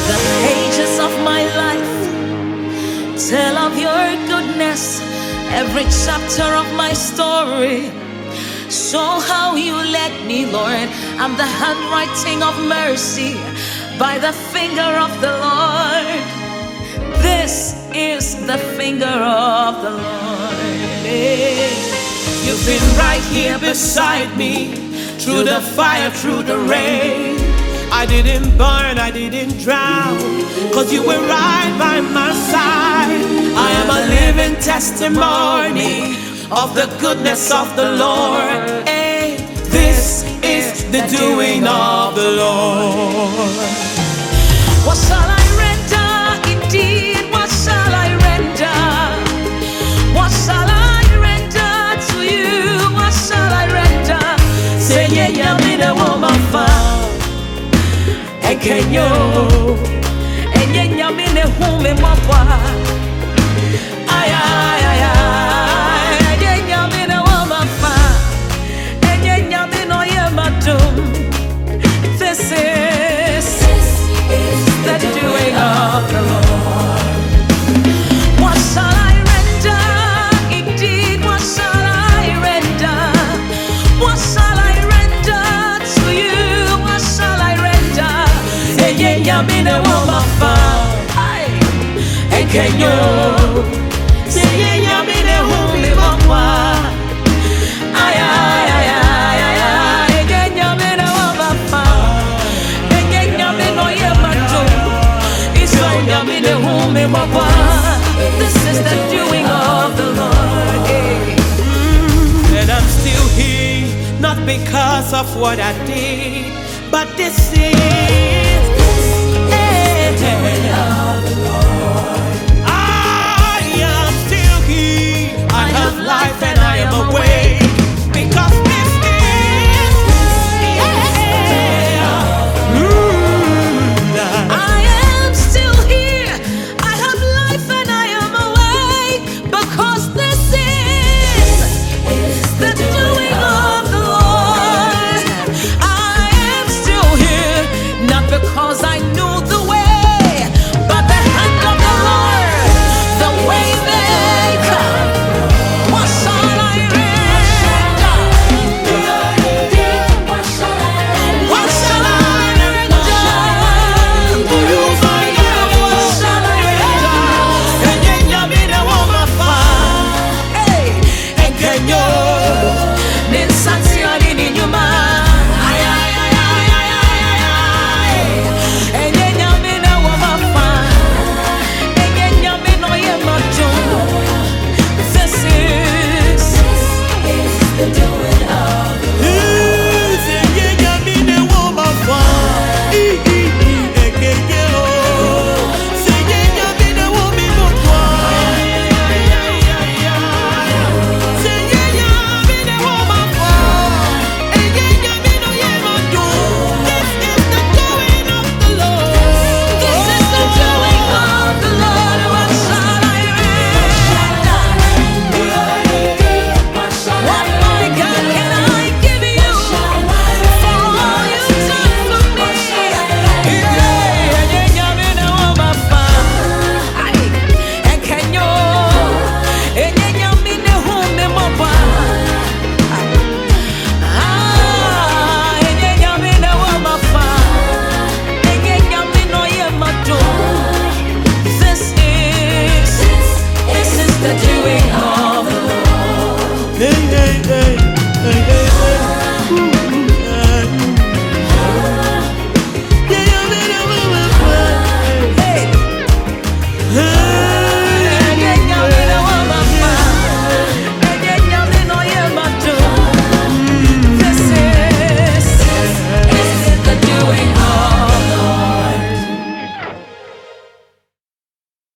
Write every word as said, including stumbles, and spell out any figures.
The pages of my life tell of your goodness, every chapter of my story. Show how you led me, Lord. I'm the handwriting of mercy by the finger of the Lord. This is the finger of the Lord. You've been right here beside me, through the fire, through the rain. I didn't burn, I didn't drown, cause you were right by my side. I am a living testimony of the goodness of the Lord. Hey, this is the doing of the Lord. What shall I render? Indeed, what shall I render? What shall I render to you? What shall I render? Say, yeah, yeah, me the woman found. Ekenyo, enye nyame ne hume mwapwa. Ay, ay, ay, ay, enye nyame ne wamafa. Enye nyame no yemadum. This is the doing of the Lord. What shall I render? Indeed, what shall I render? What shall I render to you? What shall I render? Enye nyame ne wamafa. Ay, ekenyo. Enye nyame ne hume mwapwa. Ay, ay, ay, ay, ay, ay, enye nyame ne wamafa. Enye nyame no yemadum. Iso nyame ne hume mwapwa. This is the doing of the Lord. Hey. And I'm still here, not because of what I did, but this is